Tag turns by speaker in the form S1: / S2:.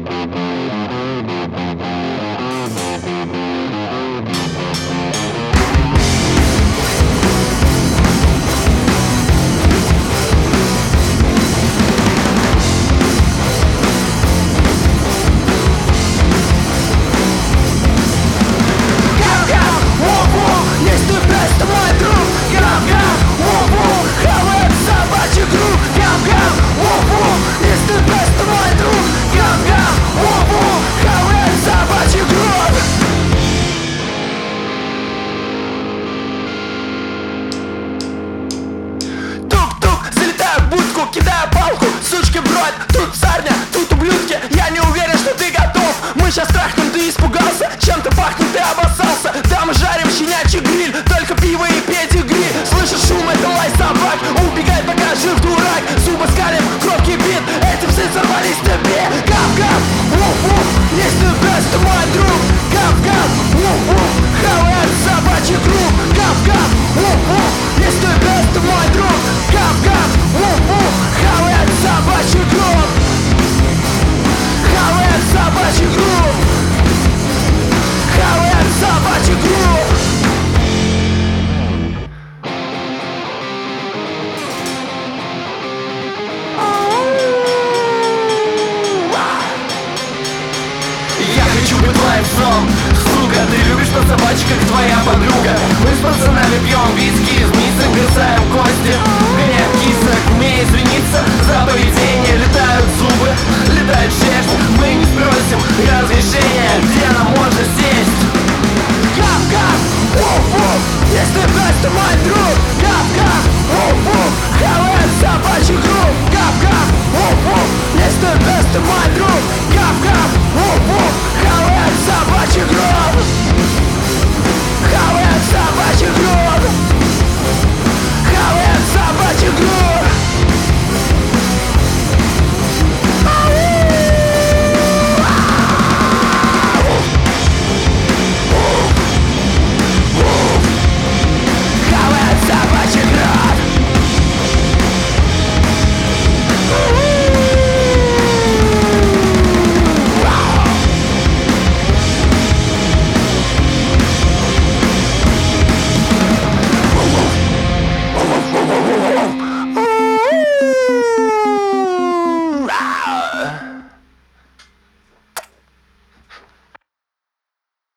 S1: Кидаю палку, сучки бродь, тут сарня, тут ублюдки. Я не уверен, что ты готов. Мы сейчас трахнем, ты испугался. Чем-то пахнет, ты обоссался. Да, мы жарим щенячий гриль, только пиво и педигри. Слышишь шум, это лай собак. Убегай, пока жив дурак. Зубы скалим, кровь кипит. Эти псы сорвались тебе. Гав-гав, вуф-вуф, есть ты best, мой друг. Гав-гав, вуф-вуф, хавает собачий круг. Гав-гав, вуф-вуф, есть ты best, мой друг. Гав-гав, вуф-вуф, хавает собачий круг. Хавает собачий круг. Хавает собачий круг.
S2: Я хочу быть твоим сном, сука. Ты любишь на собачек, как твоя подруга. Мы с пацанами пьем виски, из мисок бросаем кости. Гоняем кисок, умею извиниться за поведение. Летают зубы, летает